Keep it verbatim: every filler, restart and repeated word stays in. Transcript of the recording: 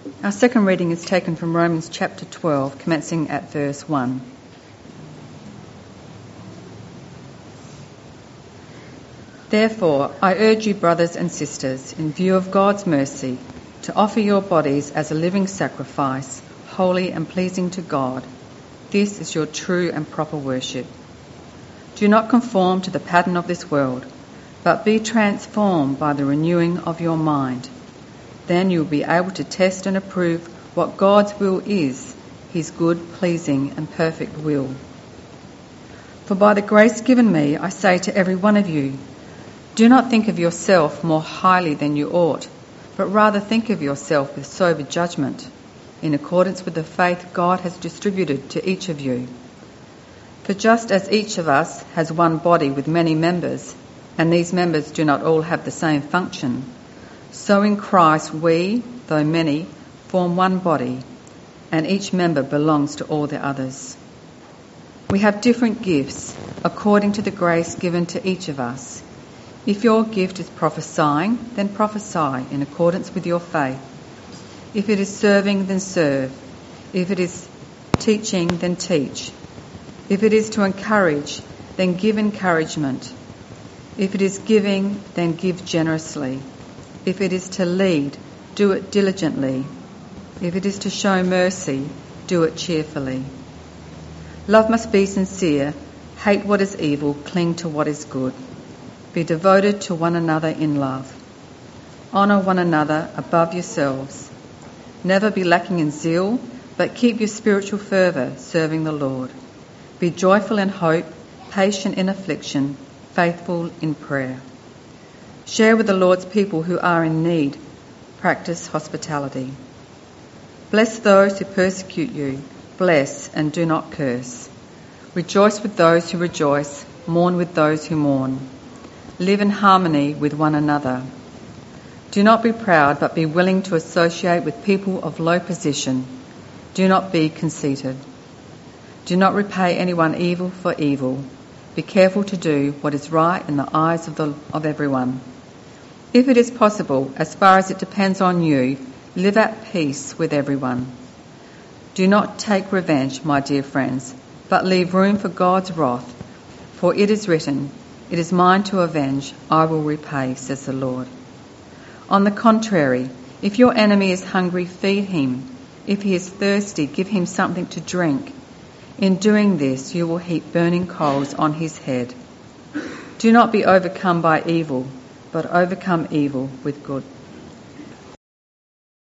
Our second reading is taken from Romans chapter twelve, commencing at verse one. Therefore, I urge you, brothers and sisters, in view of God's mercy, to offer your bodies as a living sacrifice, holy and pleasing to God. This is your true and proper worship. Do not conform to the pattern of this world, but be transformed by the renewing of your mind. Then you will be able to test and approve what God's will is, his good, pleasing and perfect will. For by the grace given me, I say to every one of you, do not think of yourself more highly than you ought, but rather think of yourself with sober judgment, in accordance with the faith God has distributed to each of you. For just as each of us has one body with many members, and these members do not all have the same function, so in Christ we, though many, form one body, and each member belongs to all the others. We have different gifts according to the grace given to each of us. If your gift is prophesying, then prophesy in accordance with your faith. If it is serving, then serve. If it is teaching, then teach. If it is to encourage, then give encouragement. If it is giving, then give generously. If it is to lead, do it diligently. If it is to show mercy, do it cheerfully. Love must be sincere. Hate what is evil, cling to what is good. Be devoted to one another in love. Honour one another above yourselves. Never be lacking in zeal, but keep your spiritual fervour, serving the Lord. Be joyful in hope, patient in affliction, faithful in prayer. Share with the Lord's people who are in need. Practice hospitality. Bless those who persecute you. Bless and do not curse. Rejoice with those who rejoice. Mourn with those who mourn. Live in harmony with one another. Do not be proud, but be willing to associate with people of low position. Do not be conceited. Do not repay anyone evil for evil. Be careful to do what is right in the eyes of, the, of everyone. If it is possible, as far as it depends on you, live at peace with everyone. Do not take revenge, my dear friends, but leave room for God's wrath. For it is written, it is mine to avenge, I will repay, says the Lord. On the contrary, if your enemy is hungry, feed him. If he is thirsty, give him something to drink. In doing this, you will heap burning coals on his head. Do not be overcome by evil, but overcome evil with good.